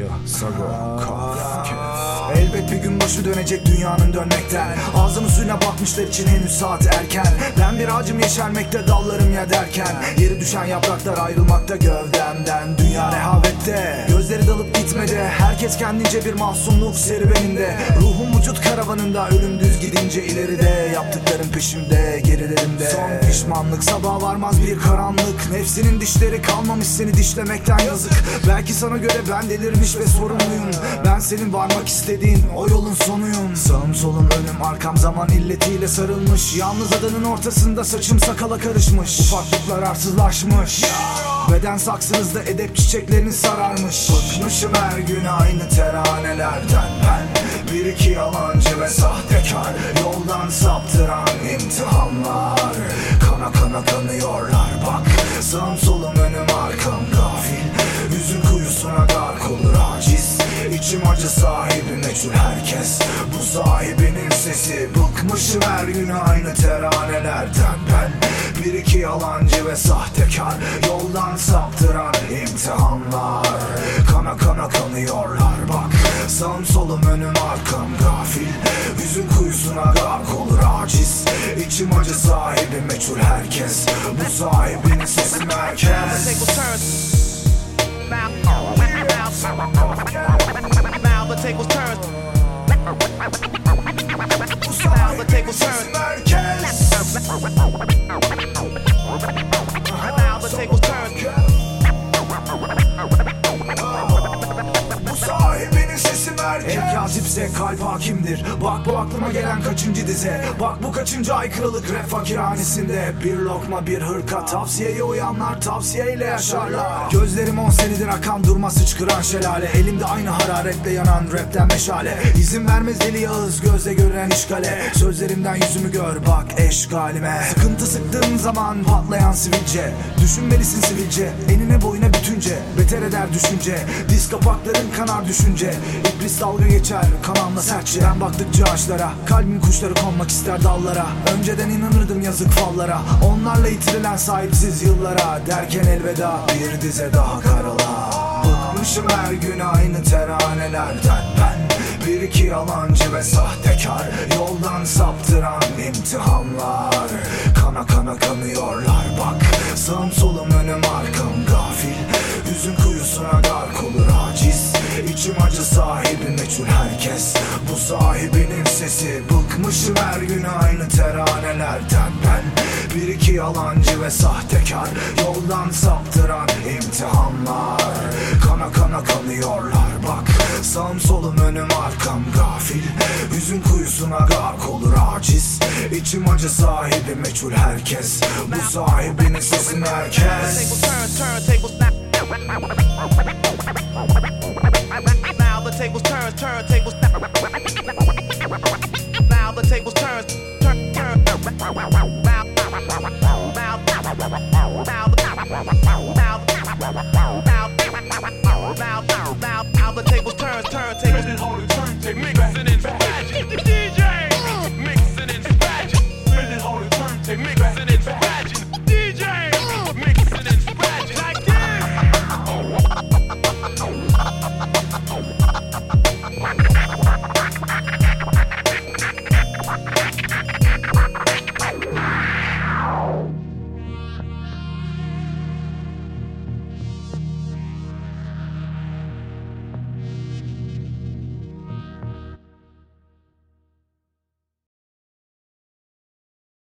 Sago, elbet bir gün başı dönecek dünyanın dönmekten. Ağzımın suyuna bakmışlar için henüz saat erken. Ben bir ağacım yeşermekte, dallarım ya derken. Yeri düşen yapraklar ayrılmakta gövdemden. Dünya rehavette, gözleri dalıp gitmedi. Herkes kendince bir mahzunluk serüveninde. Ruhum vücut karavanında, ölüm düz gidince ileride. Yaptıklarım peşimde, gerilerimde. Son pişmanlık, sabaha varmaz bir karanlık. Nefsinin dişleri kalmamış seni dişlemekten, yazık. Belki sana göre ben delirmiş ve sorumluyum. Ben senin varmak istediğin o yolun sonuyum. Sağım solum önüm arkam zaman illetiyle sarılmış. Yalnız adanın ortasında saçım sakala karışmış. Ufaklıklar arsızlaşmış. Beden saksınızda edep çiçeklerini sararmış. Bıkmışım her gün aynı teranelerden ben. Bir iki yalancı ve sahtekar, yoldan saptıran imtihanlar. Kana kana kanıyorlar bak. Sağım solum önüm arkam gafil. Yüzün kuyusuna gark olur aciz. İçim acı sahibi meçhul herkes. Bu sahibinin sesi. Bıkmışım her gün aynı teranelerden ben. Bir iki yalancı ve sahtekar, yoldan saptıran imtihanlar. Kana kana kanıyorlar bak. Sağım solum önüm arkam gafil. Yüzün kuyusuna gark olur aciz. İçim acı sahibi meçhul herkes. Bu sahibinin sesi merkez. Now the tables turn. Now the tables turn. Now the tables turn. Bu sahibinin sesi merkez. El kazipse kalp hakimdir. Bak bu aklıma gelen kaçıncı dize. Bak bu kaçıncı aykırılık rap fakirhanesinde. Bir lokma bir hırka, tavsiyeye uyanlar tavsiyeyle yaşarlar. Gözlerim 10 senedir akan durmaz hıçkıran şelale. Elimde aynı hararetle yanan rapten meşale. İzin vermez deli Yağız gözle görünen işgale. Sözlerimden yüzümü gör bak eşgalime. Sıkıntı sıktığın zaman patlayan sivilce. Düşünmelisin sivilce, enine boyuna bütünce. Beter eder düşünce, diz kapakların kanar düşünce. İblis dalga geçer kananla sertçe. Ben baktıkça ağaçlara, kalbim kuşları konmak ister dallara. Önceden inanırdım yazık fallara. Onlarla yitirilen sahipsiz yıllara. Derken elveda bir dize daha karala. Bıkmışım her gün aynı teranelerden ben. Bir iki yalancı ve sahtekar, yoldan saptıran imtihanlar. Kana kana kanıyorlar bak. Sağım solum önüm arkam gafil. Yüzün kuyusuna gark olur aciz. İçim acı sahibi meçhul herkes. Bu sahibinin sesi. Bıkmışım her gün aynı teranelerden ben. Bir iki yalancı ve sahtekar, yoldan saptıran imtihanlar. Kana kana kanıyorlar bak. Sağım solum önüm arkam gafil. Yüzün kuyusuna gark olur aciz. İçim acı sahibi meçhul herkes. Bu sahibinin sesi merkez. Now the tables turn, turntables. Now the tables turn, turn. Now the tables turn, turntables. Mixing in for magic. DJ.